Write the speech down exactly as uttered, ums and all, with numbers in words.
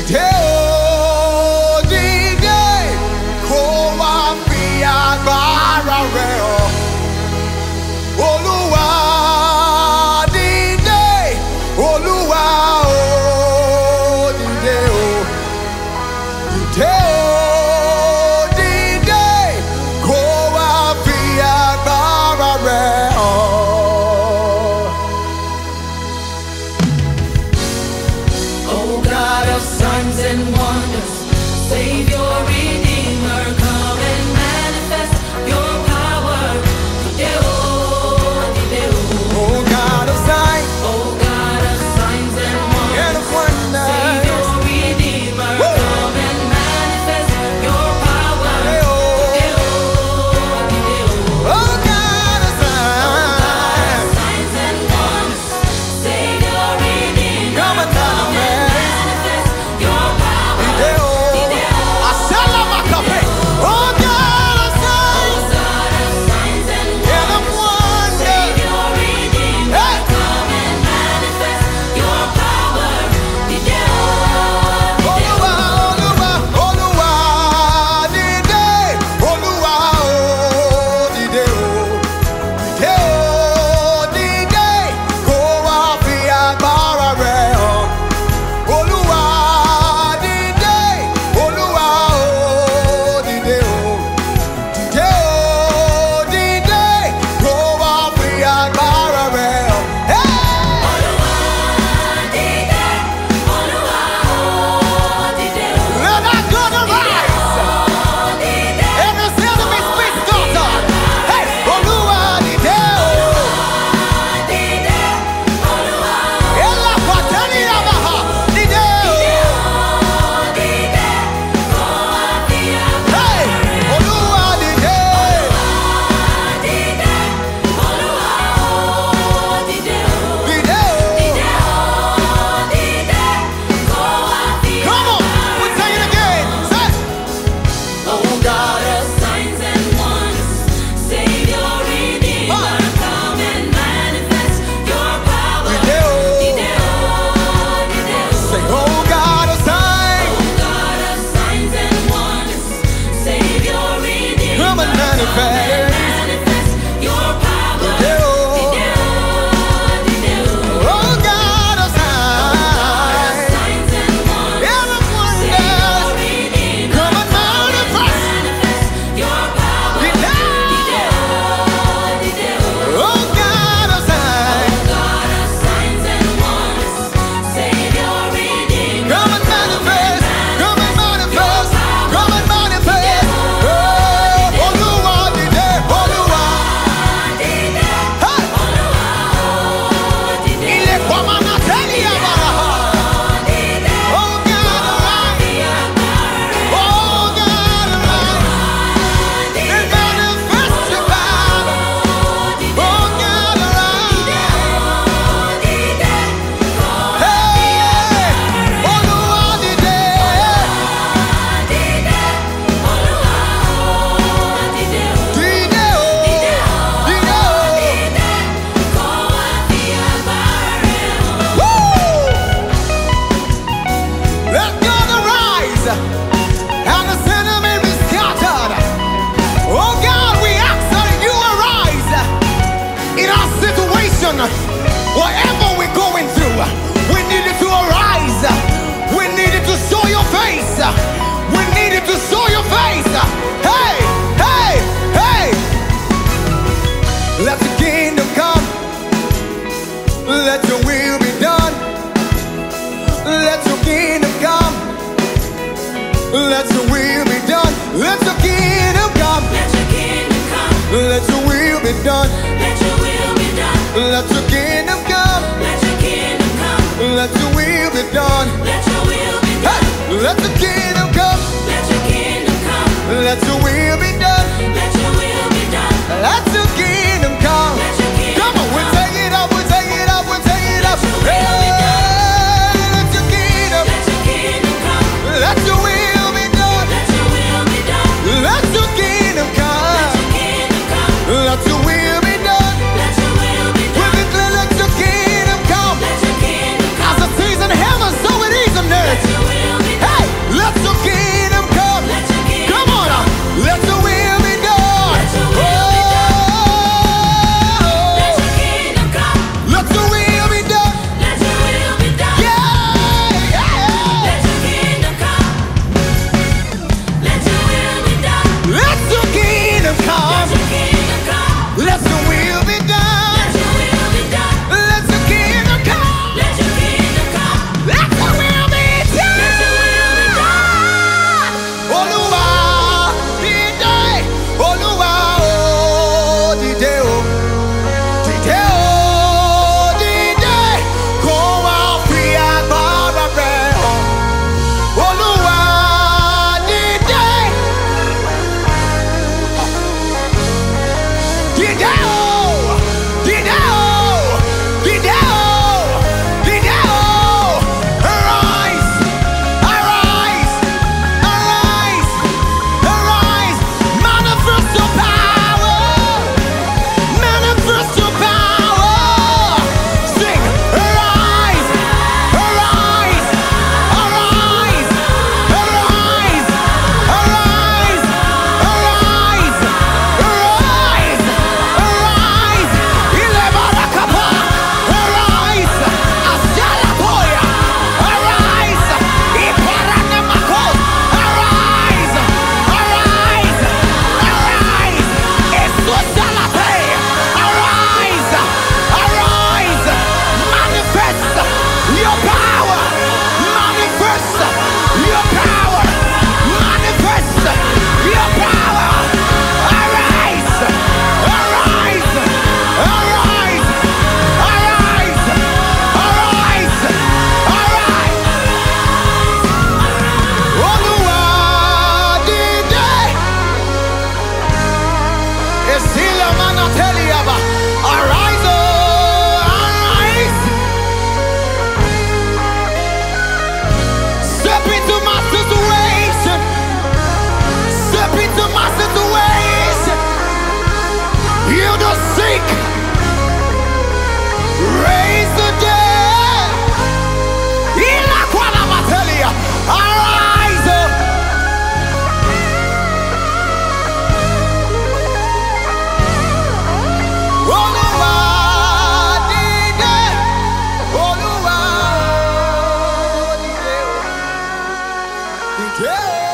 Deo dide kó wá fi agbára rẹ̀ hàn. Olúwa dìde, Olúwa o dìde o, dìde o dìde kó wá fi agbára rẹ̀ hàn. Oh God of signs and wonders, Savior, Redeemer, come and manifest your power. Deo, Deo. Oh God of signs, Oh God of signs and and of wonders, Savior, wonders, Redeemer, Woo! come and manifest your power. Deo. Deo, Deo. Oh God of signs, Signs and wonders, Savior, Redeemer, come and come and manifest your power. Deo. Asala makape. Oh God of signs God of signs and and of wonders. Savior, Redeemer, Hey! come and manifest your power. Deo, Olúwa, Olúwa, Olúwa dìde, Olúwa o dìde o, dìde o dìde kó wá fi agbára rẹ̀ hàn. Olúwa dìde, Olúwa o dìde o, dìde o dìde kó wá fi agbára rẹ̀ hàn. Hey! Let our God arise. Every enemy speaks daughter. Hey, Olúwa dìde o. Ela patani abaha dìde o. Hey, Olúwa dìde. Dìde o. Come on, we'll say it again. Say, Oh God of signs and wonders, Savior, Redeemer, come and manifest your power. Dìde o. Dideo, Dideo. say, oh God of signs, Oh God of signs and wonders, Savior, Redeemer, come and manifest. manifest your power. Dideo. Dideo, Dideo. Oh God of signs, Signs and wonders, and of Savior, wonders, Redeemer, come and manifest. manifest your power. Dideo. Dideo, Dideo. Oh God of signs, God of signs and wonders, Savior, Redeemer, come and manifest, come and manifest, come and manifest. Oh, Olúwa dìde, Olúwa. Hey, ilẹ̀kùn ọmọ náà tẹ́lẹ̀ àbàrà. Oh God arise, oh God arise, and manifest your power. Oh God arise. Hey, Olúwa dìde. Dìde o, dìde o. Woo! Let God arise, and the enemy be scattered. Oh God, we ask that you arise in our situation. Whatever we're going through, we need you to arise. We need you to show your face. We need you to show your face. Hey, hey, hey. Let the kingdom come. Let your will be done. Let your kingdom come. Let your will be done. Let your kingdom come. Let your kingdom come, Let your will be done. let your will be done, Let your kingdom come. let your kingdom come, Let your will be done. let your will be Hey, done, let the kingdom come. let your kingdom come, Let your will be done. let your will be done, Let your kingdom come. let your kingdom Come on, we'll come, take it up. We'll take it up. We'll take it up. Let your will be Hey, let your kingdom. let your kingdom come, Let your will be done. let your will be done, Let your kingdom let come. your kingdom come, Let your will be done. let your will be We done, declare, let your kingdom come. let your kingdom come, As the season heaven, so it is on let earth. your will be done. Yeah.